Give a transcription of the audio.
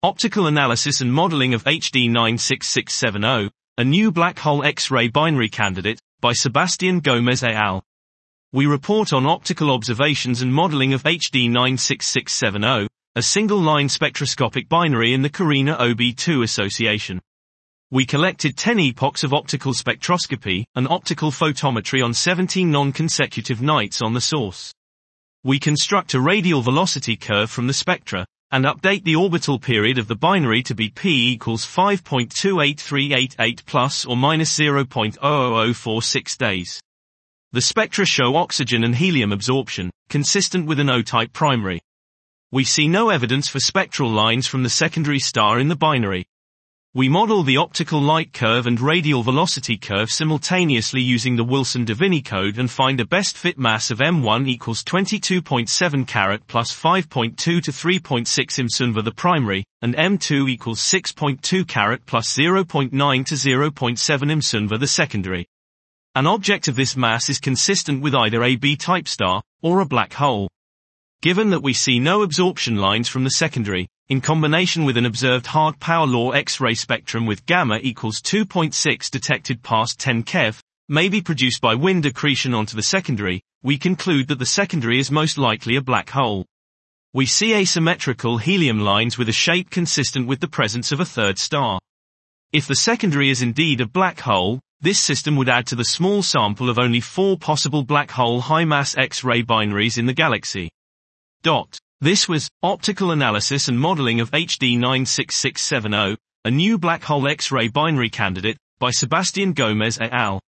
Optical Analysis and Modeling of HD 96670, a New Black Hole X-ray Binary Candidate, by Sebastián Gómez et al. We report on optical observations and modeling of HD 96670, a single-line spectroscopic binary in the Carina OB2 association. We collected 10 epochs of optical spectroscopy and optical photometry on 17 non-consecutive nights on the source. We construct a radial velocity curve from the spectra, and update the orbital period of the binary to be p equals 5.28388 plus or minus 0.00046 days. The spectra show oxygen and helium absorption, consistent with an O-type primary. We see no evidence for spectral lines from the secondary star in the binary. We model the optical light curve and radial velocity curve simultaneously using the Wilson-Divini code and find a best fit mass of M1 equals 22.7 carat plus 5.2 to 3.6 imsunva the primary, and M2 equals 6.2 carat plus 0.9 to 0.7 imsunva the secondary. An object of this mass is consistent with either a B-type star, or a black hole. Given that we see no absorption lines from the secondary, in combination with an observed hard power law X-ray spectrum with gamma equals 2.6 detected past 10 keV, may be produced by wind accretion onto the secondary, we conclude that the secondary is most likely a black hole. We see asymmetrical helium lines with a shape consistent with the presence of a third star. If the secondary is indeed a black hole, this system would add to the small sample of only 4 possible black hole high-mass X-ray binaries in the galaxy. This was Optical Analysis and Modeling of HD 96670, a New Black Hole X-ray Binary Candidate, by Sebastián Gómez et al.